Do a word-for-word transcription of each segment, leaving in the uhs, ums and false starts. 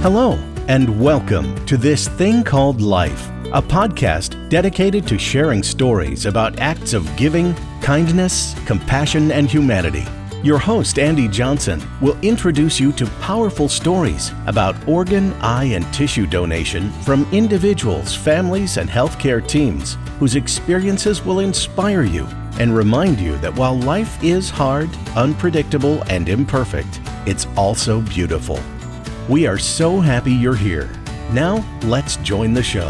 Hello, and welcome to This Thing Called Life, a podcast dedicated to sharing stories about acts of giving, kindness, compassion, and humanity. Your host, Andy Johnson, will introduce you to powerful stories about organ, eye, and tissue donation from individuals, families, and healthcare teams whose experiences will inspire you and remind you that while life is hard, unpredictable, and imperfect, it's also beautiful. We are so happy you're here. Now, let's join the show.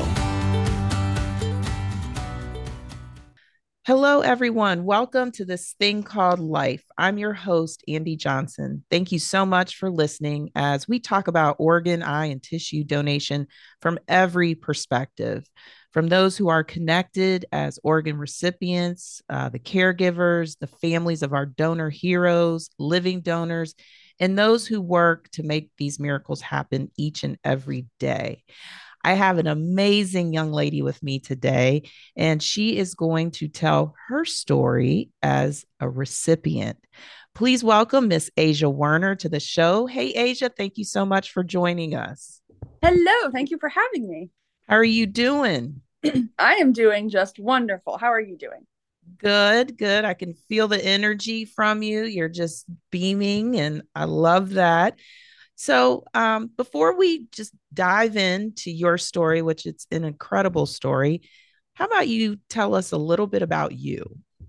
Hello, everyone. Welcome to This Thing Called Life. I'm your host, Andy Johnson. Thank you so much for listening as we talk about organ, eye, and tissue donation from every perspective, from those who are connected as organ recipients, uh, the caregivers, the families of our donor heroes, living donors, and those who work to make these miracles happen each and every day. I have an amazing young lady with me today, and she is going to tell her story as a recipient. Please welcome Miss Asia Werner to the show. Hey, Asia, thank you so much for joining us. Hello, thank you for having me. How are you doing? I am doing just wonderful. How are you doing? Good, good. I can feel the energy from you. You're just beaming, and I love that. So um, before we just dive into your story, which it's an incredible story, how about you tell us a little bit about you?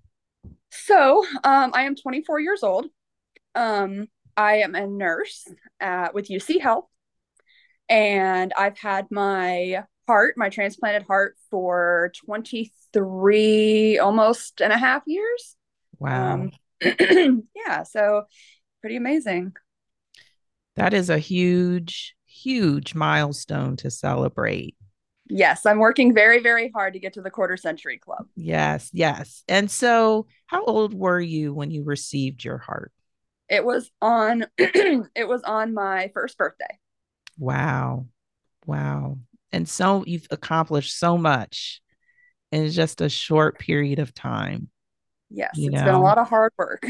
So um, I am twenty-four years old. Um, I am a nurse uh, with U C Health, and I've had my heart, my transplanted heart for twenty-three, almost and a half years. Wow. Um, yeah, so pretty amazing. That is a huge, huge milestone to celebrate. Yes, I'm working very, very hard to get to the quarter century club. Yes, yes. And so how old were you when you received your heart? It was on it was on my first birthday. Wow. Wow. And so you've accomplished so much in just a short period of time. Yes, You it's know? been a lot of hard work.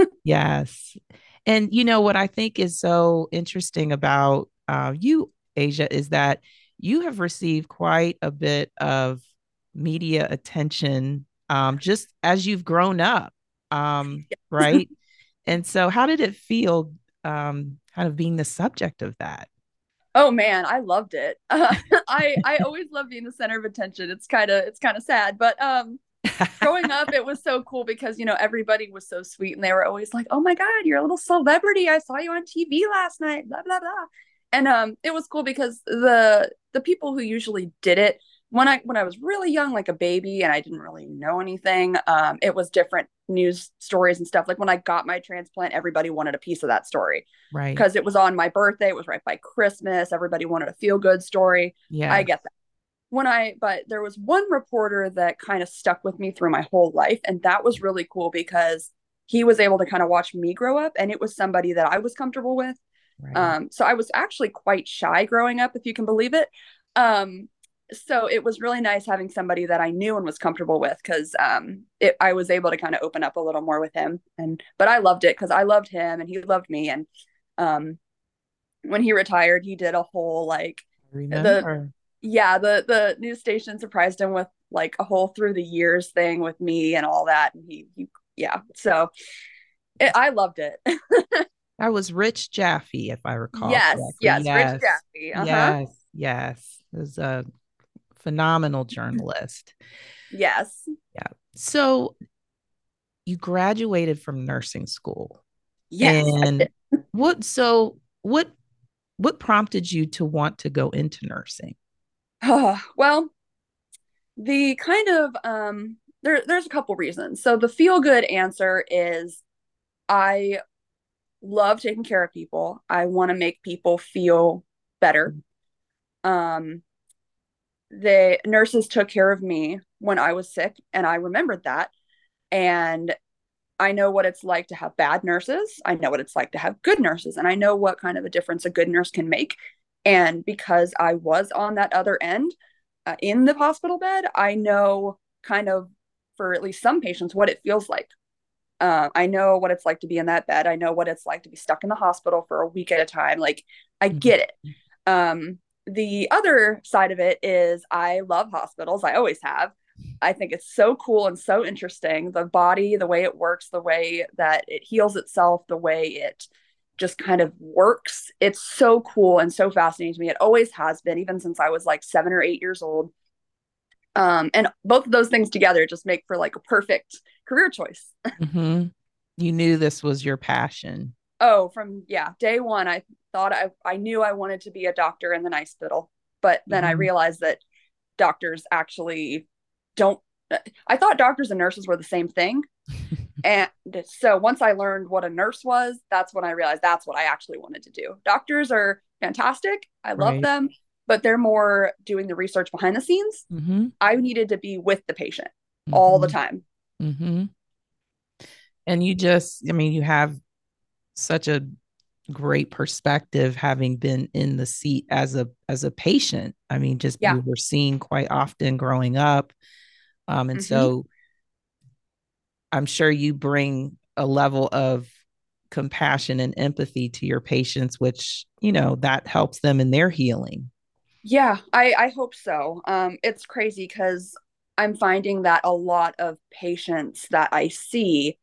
Yes. And you know what I think is so interesting about uh, you, Asia, is that you have received quite a bit of media attention um, just as you've grown up, um, right? And so, how did it feel, um, kind of being the subject of that? Oh man, I loved it. Uh, I I always love being the center of attention. It's kind of it's kind of sad, but um, growing up, it was so cool because you know everybody was so sweet, and they were always like, "Oh my God, you're a little celebrity! I saw you on T V last night." Blah blah blah, and um, it was cool because the the people who usually did it when I when I was really young, like a baby, and I didn't really know anything. Um, it was different news stories and stuff. Like when I got my transplant, everybody wanted a piece of that story Right. because it was on my birthday. It was right by Christmas. Everybody wanted a feel good story. Yeah. I get that when I, but there was one reporter that kind of stuck with me through my whole life. And that was really cool because he was able to kind of watch me grow up, and it was somebody that I was comfortable with. Right. Um, so I was actually quite shy growing up, if you can believe it. Um, so it was really nice having somebody that I knew and was comfortable with because um, it, I was able to kind of open up a little more with him. And, but I loved it because I loved him and he loved me. And um, when he retired, he did a whole like, Remember. the, yeah, the the news station surprised him with like a whole through the years thing with me and all that, and he, he yeah, so it, I loved it. That was Rich Jaffe, if I recall Yes, correctly. yes, Yes, Rich Jaffe. Uh-huh. yes, yes. It was a phenomenal journalist. Yes. Yeah. So you graduated from nursing school. Yes. And what so what what prompted you to want to go into nursing? Uh, well, the kind of um there there's a couple reasons. So the feel good answer is I love taking care of people. I want to make people feel better. Um the nurses took care of me when I was sick, and I remembered that. And I know what it's like to have bad nurses. I know what it's like to have good nurses, and I know what kind of a difference a good nurse can make. And because I was on that other end uh, in the hospital bed, I know kind of for at least some patients what it feels like. Uh, I know what it's like to be in that bed. I know what it's like to be stuck in the hospital for a week at a time. Like, I get it. Um, the other side of it is I love hospitals. I always have. I think it's so cool and so interesting. The body, the way it works, the way that it heals itself, the way it just kind of works. It's so cool and so fascinating to me. It always has been, even since I was like seven or eight years old. Um, and both of those things together just make for like a perfect career choice. Mm-hmm. You knew this was your passion. Oh, from yeah, day one, I thought I I knew I wanted to be a doctor in the hospital, but then I Mm-hmm. realized that doctors actually don't. I thought doctors and nurses were the same thing, and so once I learned what a nurse was, that's when I realized that's what I actually wanted to do. Doctors are fantastic. I love Right. them, but they're more doing the research behind the scenes. Mm-hmm. I needed to be with the patient all the Mm-hmm. time. Mm-hmm. And you just, I mean, you have such a great perspective having been in the seat as a as a patient. I mean, just Yeah. you were seeing quite often growing up. Um, and Mm-hmm. so I'm sure you bring a level of compassion and empathy to your patients, which, you know, that helps them in their healing. Yeah, I, I hope so. Um, it's crazy because I'm finding that a lot of patients that I see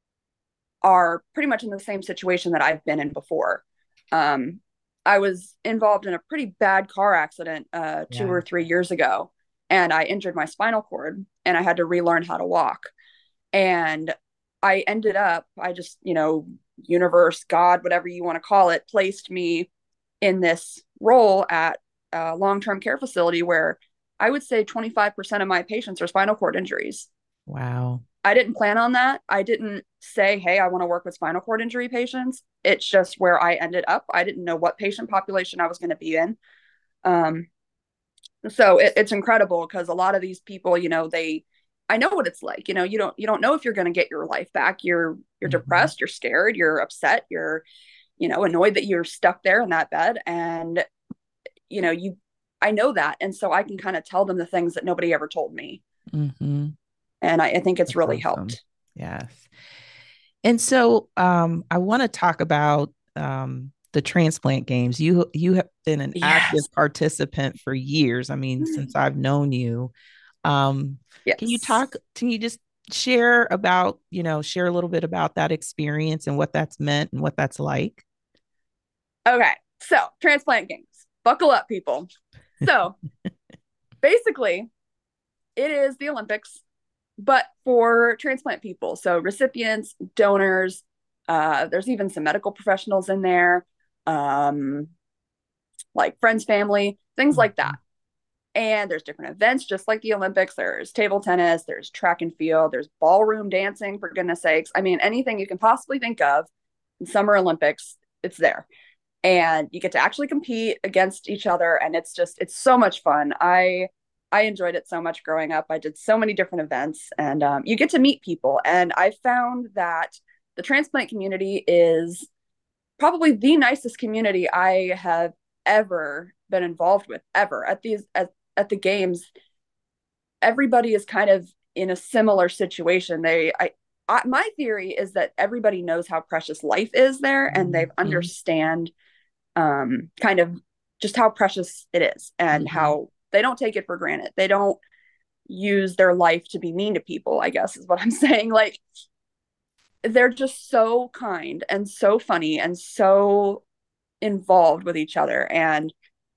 are pretty much in the same situation that I've been in before. Um, I was involved in a pretty bad car accident uh, two Yeah. or three years ago, and I injured my spinal cord, and I had to relearn how to walk. And I ended up, I just, you know, universe, God, whatever you want to call it, placed me in this role at a long-term care facility where I would say twenty-five percent of my patients are spinal cord injuries. Wow. I didn't plan on that. I didn't say, hey, I want to work with spinal cord injury patients. It's just where I ended up. I didn't know what patient population I was going to be in. Um, so it, it's incredible because a lot of these people, you know, they, I know what it's like. You know, you don't, you don't know if you're going to get your life back. You're, you're Mm-hmm. depressed, you're scared, you're upset, you're, you know, annoyed that you're stuck there in that bed. And, you know, you, I know that. And so I can kind of tell them the things that nobody ever told me. Mm-hmm. And I, I think it's That's really awesome. helped. Yes. And so um, I want to talk about um, the transplant games. You you have been an active Yes. participant for years. I mean, since I've known you. Um, can you Yes. talk? Can you just share about, you know, share a little bit about that experience and what that's meant and what that's like? Okay. So, transplant games. Buckle up, people. So, basically, it is the Olympics, but for transplant people. So, recipients, donors, uh, there's even some medical professionals in there, um, like friends, family, things like that. Mhm. And there's different events, just like the Olympics. There's table tennis, there's track and field, there's ballroom dancing, for goodness sakes. I mean, anything you can possibly think of in Summer Olympics, it's there. And you get to actually compete against each other. And it's just, it's so much fun. I, I enjoyed it so much growing up. I did so many different events and um, you get to meet people. And I found that the transplant community is probably the nicest community I have ever been involved with, ever at these, at, at the games. Everybody is kind of in a similar situation. They, I, I, my theory is that everybody knows how precious life is there and they Mhm. understand um, kind of just how precious it is and Mhm. how they don't take it for granted. They don't use their life to be mean to people, I guess is what I'm saying. Like they're just so kind and so funny and so involved with each other. And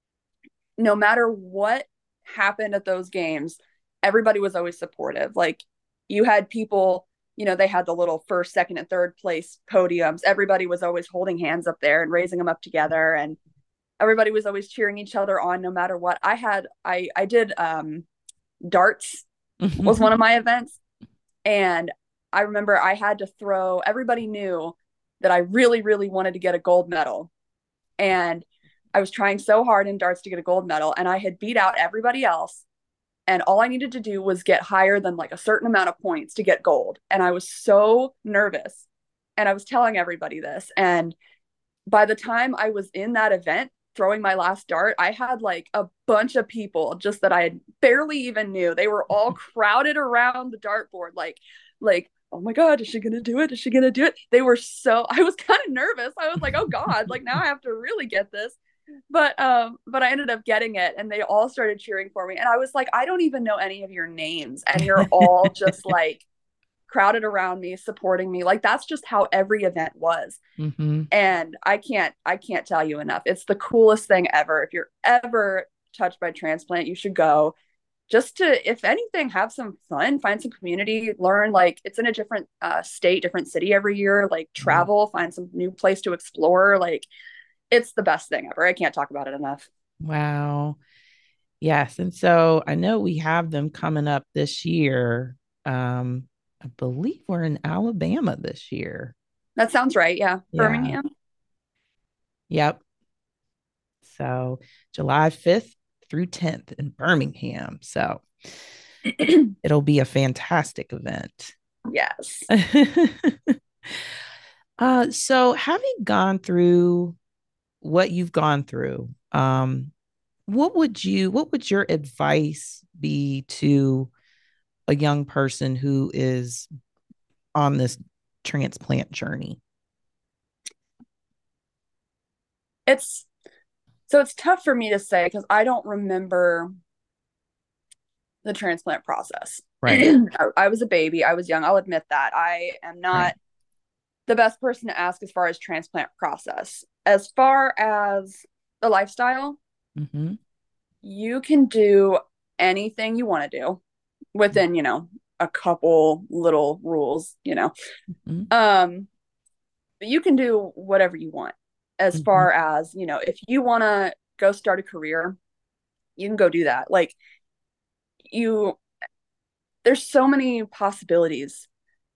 no matter what happened at those games, everybody was always supportive. Like you had people, you know, they had the little first, second, and third place podiums. Everybody was always holding hands up there and raising them up together. And everybody was always cheering each other on no matter what. I had, I, I did um, darts was one of my events. And I remember I had to throw, everybody knew that I really, really wanted to get a gold medal. And I was trying so hard in darts to get a gold medal, and I had beat out everybody else. And all I needed to do was get higher than like a certain amount of points to get gold. And I was so nervous. And I was telling everybody this. And by the time I was in that event, throwing my last dart, I had like a bunch of people just that I barely even knew. They were all crowded around the dartboard, like, like, oh my God, is she gonna do it? Is she gonna do it? They were so I was kind of nervous. I was like, oh God, like now I have to really get this. but um but I ended up getting it and they all started cheering for me and I was like, I don't even know any of your names and you're all just like crowded around me supporting me. Like that's just how every event was. Mm-hmm. And I can't I can't tell you enough. It's the coolest thing ever. If you're ever touched by transplant, you should go. Just to, if anything, have some fun, find some community, learn. Like it's in a different uh, state, different city every year. Like travel, find some new place to explore. Like it's the best thing ever. I can't talk about it enough. Wow. Yes. And so I know we have them coming up this year. Um, I believe we're in Alabama this year. That sounds right. Yeah. Yeah. Birmingham. Yep. So July fifth through tenth in Birmingham. So it'll be a fantastic event. Yes. uh, so having gone through what you've gone through, um, what would you, what would your advice be to a young person who is on this transplant journey? It's so it's tough for me to say because I don't remember the transplant process. Right. I, I was a baby. I was young. I'll admit that. I am not Right. the best person to ask as far as transplant process. As far as the lifestyle, Mm-hmm. you can do anything you want to do within, you know, a couple little rules, you know. Mm-hmm. Um, but you can do whatever you want as Mm-hmm. far as, you know, if you want to go start a career, you can go do that. Like you, there's so many possibilities.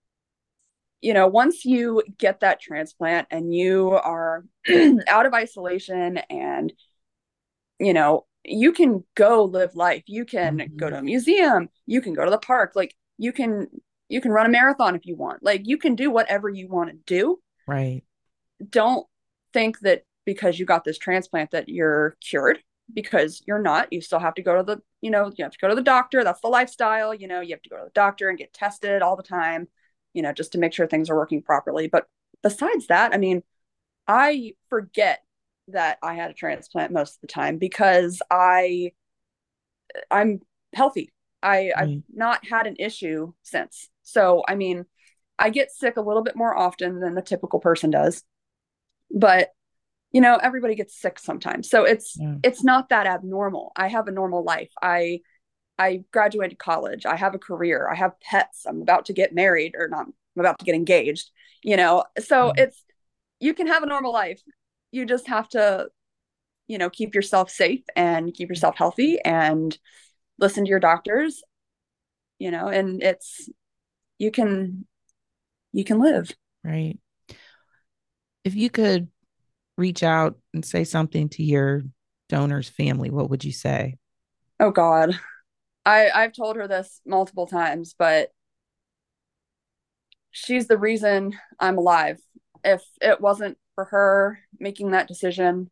You know, once you get that transplant and you are out of isolation and, you know, you can go live life. You can Mm-hmm. go to a museum. You can go to the park. Like you can, you can run a marathon if you want. Like you can do whatever you want to do. Right. Don't think that because you got this transplant that you're cured, because you're not. You still have to go to the, you know, you have to go to the doctor. That's the lifestyle. You know, you have to go to the doctor and get tested all the time, you know, just to make sure things are working properly. But besides that, I mean, I forget that I had a transplant most of the time because I I'm healthy. I I've Right. not had an issue since. So, I mean, I get sick a little bit more often than the typical person does. But, you know, everybody gets sick sometimes. So it's Yeah. it's not that abnormal. I have a normal life. I I graduated college. I have a career. I have pets. I'm about to get married or not. I'm about to get engaged, you know. So Mm. it's you can have a normal life. You just have to, you know, keep yourself safe and keep yourself healthy and listen to your doctors, you know, and it's you can you can live. Right. If you could reach out and say something to your donor's family, what would you say? Oh God. I I've told her this multiple times, but she's the reason I'm alive. If it wasn't for her making that decision,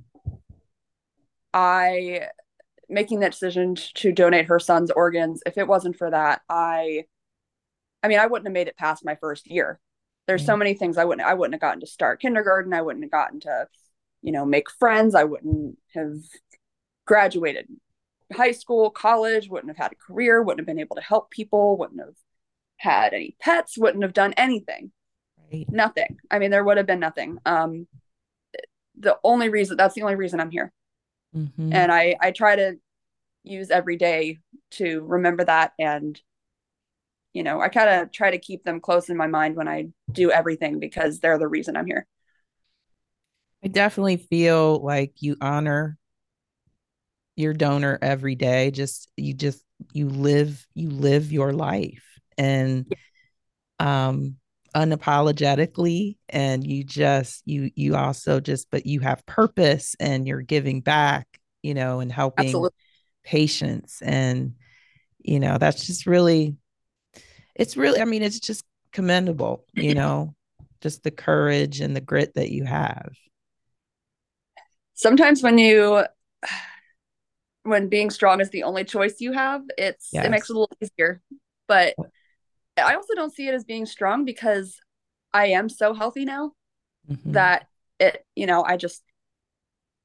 I making that decision to donate her son's organs, if it wasn't for that, I I mean, I wouldn't have made it past my first year. There's so Right. many things I wouldn't I wouldn't have gotten to start kindergarten, I wouldn't have gotten to, you know, make friends, I wouldn't have graduated high school, college, wouldn't have had a career, wouldn't have been able to help people, wouldn't have had any pets, wouldn't have done anything. Right. Nothing. I mean, there would have been nothing. Um, the only reason that's the only reason I'm here. Mm-hmm. And I I try to use every day to remember that and you know, I kind of try to keep them close in my mind when I do everything because they're the reason I'm here. I definitely feel like you honor your donor every day. Just you just you live you live your life and um unapologetically, and you just you you also just but you have purpose and you're giving back, you know, and helping Absolutely. patients. And you know, that's just really it's really I mean, it's just commendable, you know, just the courage and the grit that you have. Sometimes when you when being strong is the only choice you have, it's it makes Yes. it a little easier. But I also don't see it as being strong because I am so healthy now Mm-hmm. that it, you know, I just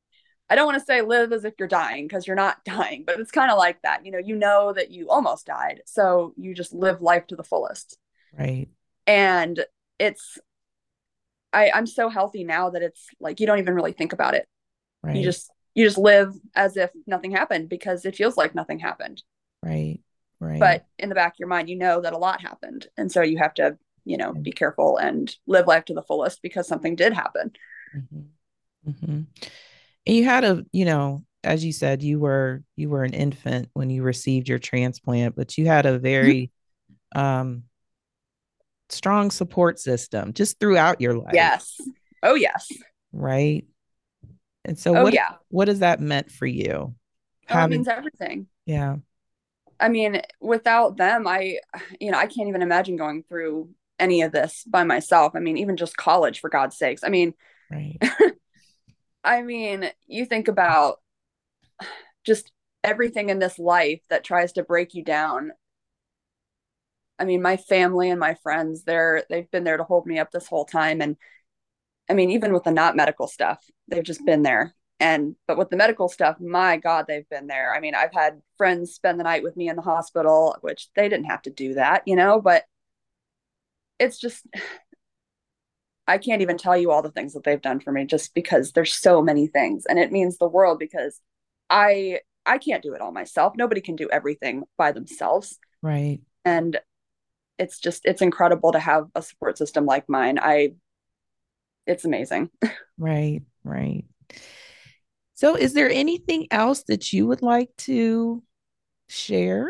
I don't want to say live as if you're dying because you're not dying, but it's kind of like that. You know, you know that you almost died. So you just live life to the fullest. Right. And it's, I, I'm so healthy now that it's like, you don't even really think about it. Right. You just, you just live as if nothing happened because it feels like nothing happened. Right. Right. But in the back of your mind, you know that a lot happened. And so you have to, you know, be careful and live life to the fullest because something did happen. Mm-hmm. Mm-hmm. And you had a, you know, as you said, you were, you were an infant when you received your transplant, but you had a very, um, strong support system just throughout your life. Yes. Oh, yes. Right. And so oh, what, yeah. what has that meant for you? Oh, Having, it means everything. Yeah. I mean, without them, I, you know, I can't even imagine going through any of this by myself. I mean, even just college, for God's sakes. I mean, right. I mean, you think about just everything in this life that tries to break you down. I mean, my family and my friends, they're, they've been there to hold me up this whole time. And I mean, even with the not medical stuff, they've just been there. And, but with the medical stuff, my God, they've been there. I mean, I've had friends spend the night with me in the hospital, which they didn't have to do that, you know, but it's just, I can't even tell you all the things that they've done for me just because there's so many things. And it means the world because I, I can't do it all myself. Nobody can do everything by themselves. Right. And it's just, it's incredible to have a support system like mine. I, it's amazing. Right. Right. So is there anything else that you would like to share?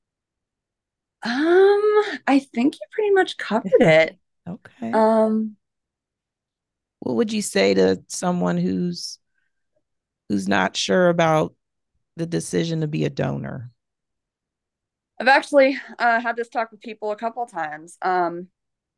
Um, I think you pretty much covered it. Okay. Um, what would you say to someone who's who's not sure about the decision to be a donor? I've actually uh, had this talk with people a couple of times. Um,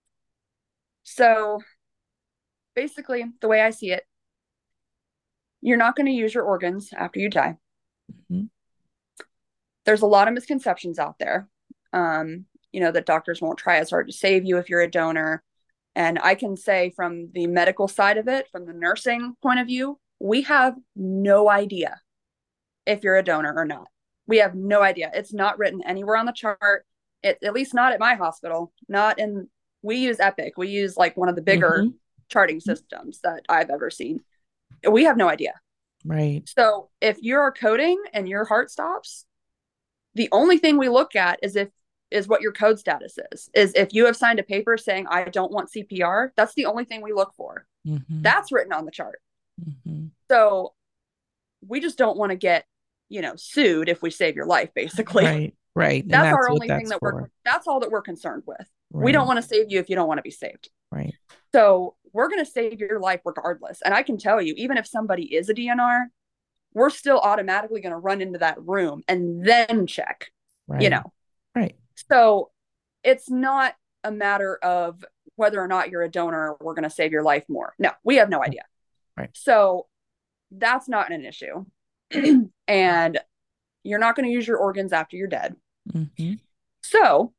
so basically, the way I see it, you're not going to use your organs after you die. Mm-hmm. There's a lot of misconceptions out there. Um, you know, that doctors won't try as hard to save you if you're a donor. And I can say from the medical side of it, from the nursing point of view, we have no idea if you're a donor or not. We have no idea. It's not written anywhere on the chart. It, at least not at my hospital, not in, we use Epic. We use like one of the bigger mm-hmm. charting systems that I've ever seen. We have no idea. Right. So if you're coding and your heart stops, the only thing we look at is if is what your code status is, is if you have signed a paper saying, I don't want C P R, that's the only thing we look for. Mm-hmm. That's written on the chart. Mm-hmm. So we just don't want to get, you know, sued if we save your life, basically. Right. Right. That's, that's our only thing that for. we're, that's all that we're concerned with. Right. We don't want to save you if you don't want to be saved. Right. So we're going to save your life regardless. And I can tell you, even if somebody is a D N R, we're still automatically going to run into that room and then check, right. you know? Right. So it's not a matter of whether or not you're a donor, we're going to save your life more. No, we have no idea. Right. So that's not an issue. And you're not going to use your organs after you're dead. Mm-hmm. So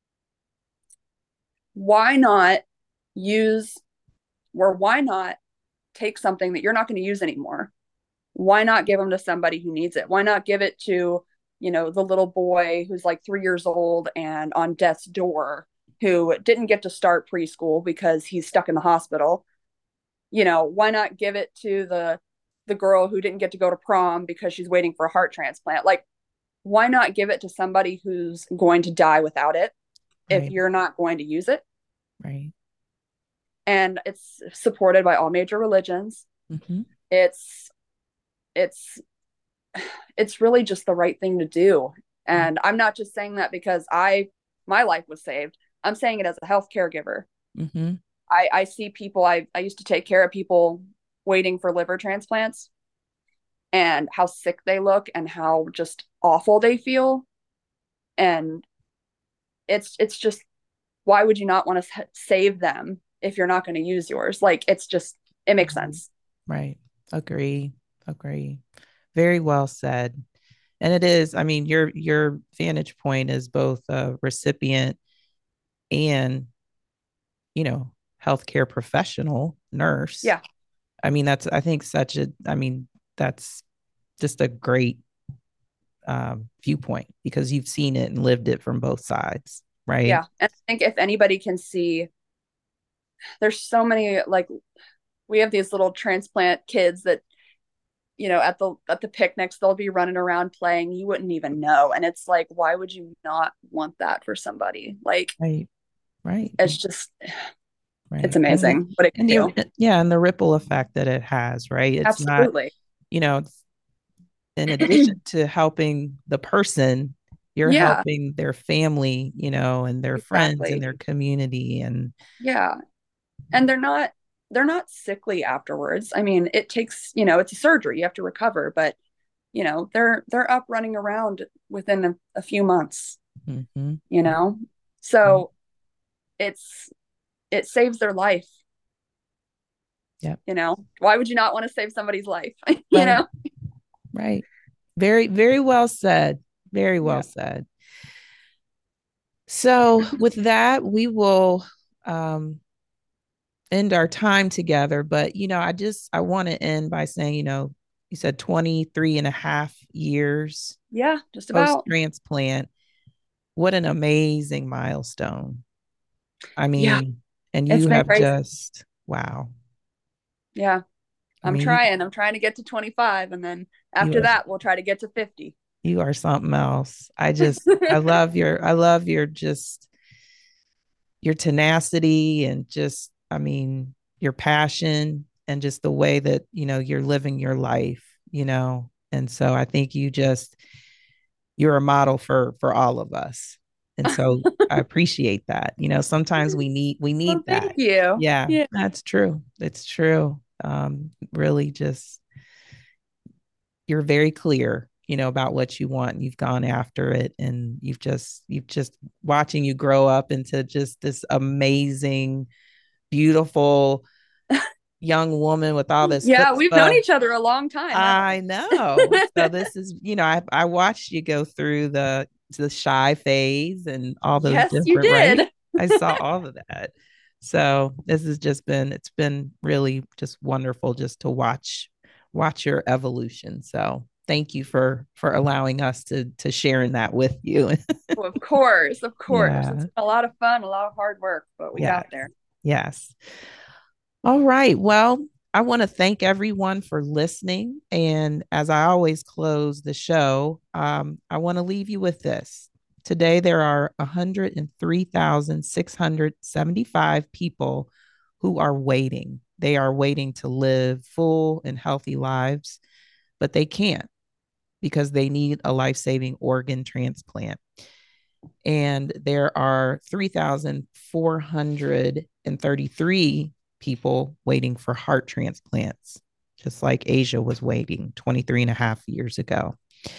why not use, or why not take something that you're not going to use anymore? Why not give them to somebody who needs it? Why not give it to, you know, the little boy who's like three years old and on death's door who didn't get to start preschool because he's stuck in the hospital? You know, why not give it to the the girl who didn't get to go to prom because she's waiting for a heart transplant? Like, why not give it to somebody who's going to die without it right. if you're not going to use it? Right. And it's supported by all major religions. Mm-hmm. It's it's it's really just the right thing to do. And mm-hmm. I'm not just saying that because I my life was saved. I'm saying it as a health caregiver. Mm-hmm. I, I see people, I, I used to take care of people waiting for liver transplants and how sick they look and how just awful they feel. And it's it's just, why would you not want to save them if you're not going to use yours? Like, it's just, it makes sense. Right. Agree. Agree. Very well said. And it is, I mean, your your vantage point is both a recipient and, you know, healthcare professional, nurse. Yeah. I mean, that's, I think such a, I mean, that's just a great um, viewpoint because you've seen it and lived it from both sides, right? Yeah. And I think if anybody can see, there's so many, like, we have these little transplant kids that, you know, at the at the picnics, they'll be running around playing. You wouldn't even know. And it's like, why would you not want that for somebody? Like, right, right. It's just, right. It's amazing and the, what it can can the, do. Yeah, and the ripple effect that it has, right? It's Absolutely. not, you know, it's, in addition to helping the person, you're yeah, helping their family, you know, and their friends and exactly. their community. And Yeah. And they're not they're not sickly afterwards. I mean, it takes, you know, it's a surgery. You have to recover, but you know, they're they're up running around within a, a few months, mm-hmm. you know. So it's it saves their life. Yeah. You know, why would you not want to save somebody's life? you right. know? Right. Very, very well said. Very well Yeah. said. So with that, we will um, end our time together. But, you know, I just, I want to end by saying, you know, you said twenty-three and a half years Yeah, just post about. transplant. What an amazing milestone. I Yeah, mean, and it's you been have crazy. just, wow. Yeah. I I'm mean, you, trying. I'm trying to get to twenty-five, and then you after are, that we'll try to get to fifty. you are something else. I just, I love your, I love your just, your tenacity and just, I mean, your passion and just the way that, you know, you're living your life, you know. And so I think you just, you're a model for for all of us. And so I appreciate that. You know, sometimes we need we need Well, thank that. you. Yeah, Yeah. that's true. It's true. Um, really just you're very clear, you know, about what you want. And you've gone after it and you've just you've just watching you grow up into just this amazing, beautiful young woman with all this Yeah, we've known chutzpah. each other a long time, haven't I we? know. So this is, you know, I, I watched you go through the the shy phase and all those Yes, you different, right? did. I saw all of that. So this has just been, it's been really just wonderful just to watch watch your evolution. So thank you for for allowing us to to sharing that with you. Well, of course, of course. It's Yeah. been a lot of fun, a lot of hard work, but we Yes. got there. Yes. All right. Well, I want to thank everyone for listening. And as I always close the show, um, I want to leave you with this. Today, there are one hundred three thousand six hundred seventy-five people who are waiting. They are waiting to live full and healthy lives, but they can't because they need a life saving organ transplant. And there are three thousand four hundred thirty-three people waiting for heart transplants, just like Asia was waiting twenty-three and a half years ago.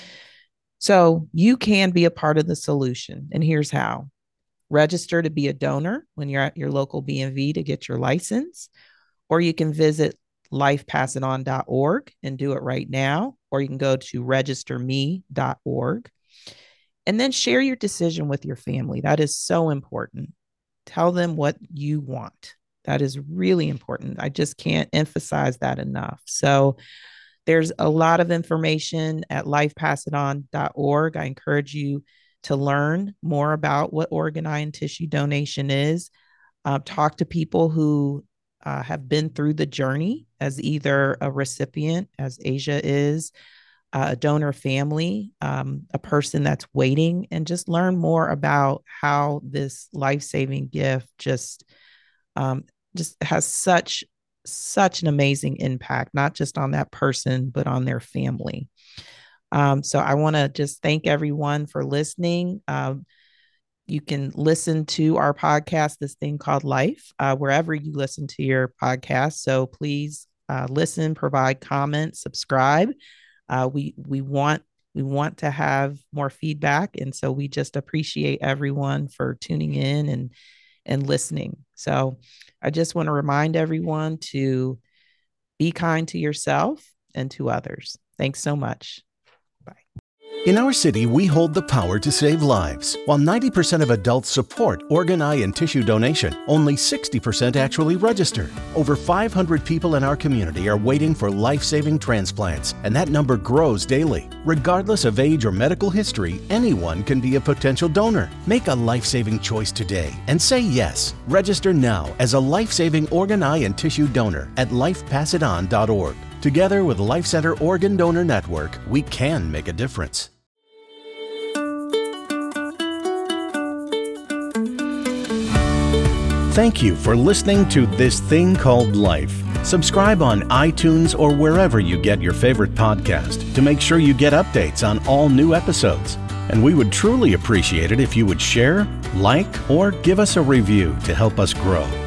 So you can be a part of the solution. And here's how. Register to be a donor when you're at your local B M V to get your license, or you can visit life pass it on dot org and do it right now, or you can go to register me dot org. And then share your decision with your family. That is so important. Tell them what you want. That is really important. I just can't emphasize that enough. So there's a lot of information at life pass it on dot org. I encourage you to learn more about what organ, eye, and tissue donation is. Uh, talk to people who uh, have been through the journey as either a recipient, as Asia is, a donor family, um, a person that's waiting, and just learn more about how this life-saving gift just um, just has such such an amazing impact, not just on that person, but on their family. Um, so I want to just thank everyone for listening. Um, you can listen to our podcast, This Thing Called Life, uh, wherever you listen to your podcast. So please uh, listen, provide comments, subscribe. Uh, we we want we want to have more feedback, and so we just appreciate everyone for tuning in and and listening. So I just want to remind everyone to be kind to yourself and to others. Thanks so much. Bye. In our city, we hold the power to save lives. While ninety percent of adults support organ, eye, and tissue donation, only sixty percent actually register. Over five hundred people in our community are waiting for life-saving transplants, and that number grows daily. Regardless of age or medical history, anyone can be a potential donor. Make a life-saving choice today and say yes. Register now as a life-saving organ, eye, and tissue donor at life pass it on dot org. Together with Life Center Organ Donor Network, we can make a difference. Thank you for listening to This Thing Called Life. Subscribe on iTunes or wherever you get your favorite podcast to make sure you get updates on all new episodes. And we would truly appreciate it if you would share, like, or give us a review to help us grow.